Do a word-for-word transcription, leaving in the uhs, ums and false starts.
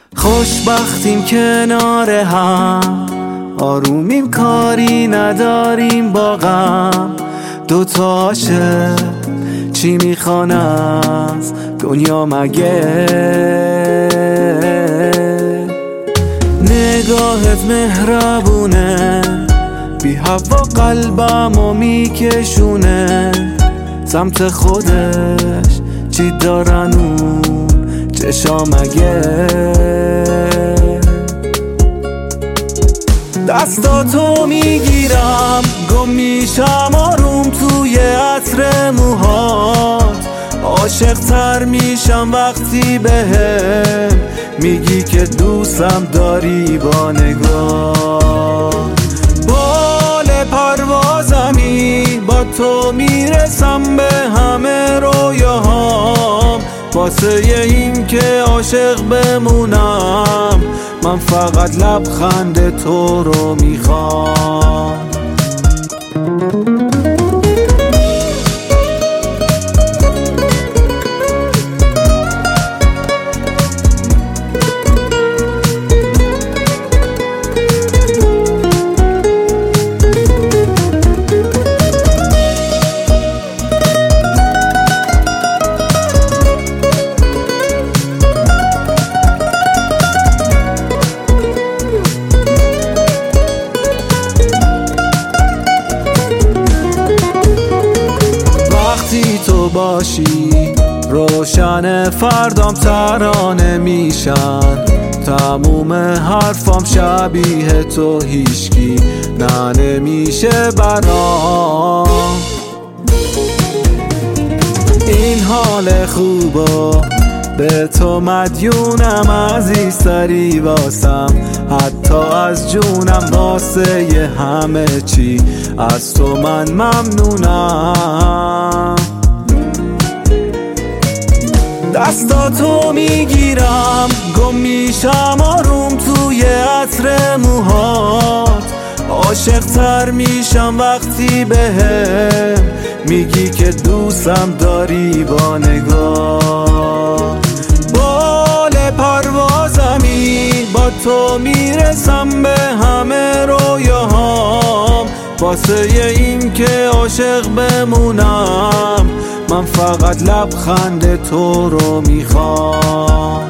خوشبختیم کنار هم، آرومیم کاری نداریم با غم. دوتا عاشق چی میخوان از دنیا مگه؟ نگاهت مهربونه، بی هوا قلبمو میکشونه سمت خودش. چی دارن اون چشا مگه؟ دستاتو میگیرم گم میشم آروم توی عطر موهات. عاشق تر میشم وقتی بهم میگی که دوستم داری با نگاه. بال پروازمی با تو میرسم به همه رویاهام. واسه این که عاشق بمونم من فقط لبخند تو رو میخوام. تو باشی روشن فردام ترانه میشن. تموم حرفام شبیه تو هیچکی نه نمیشه برام. این حال خوبا به تو مدیونم، عزیزتری واسم حتی از جونم. واسه ی همه چی از تو من ممنونم. دستاتو میگیرم گم میشم آروم توی عطر موهات. عاشق تر میشم وقتی بهم میگی که دوستم داری با نگاه. بال پروازمی با تو میرسم به همه رویاهام. واسه این که عاشق بمونم من فقط لبخند تو رو میخوام.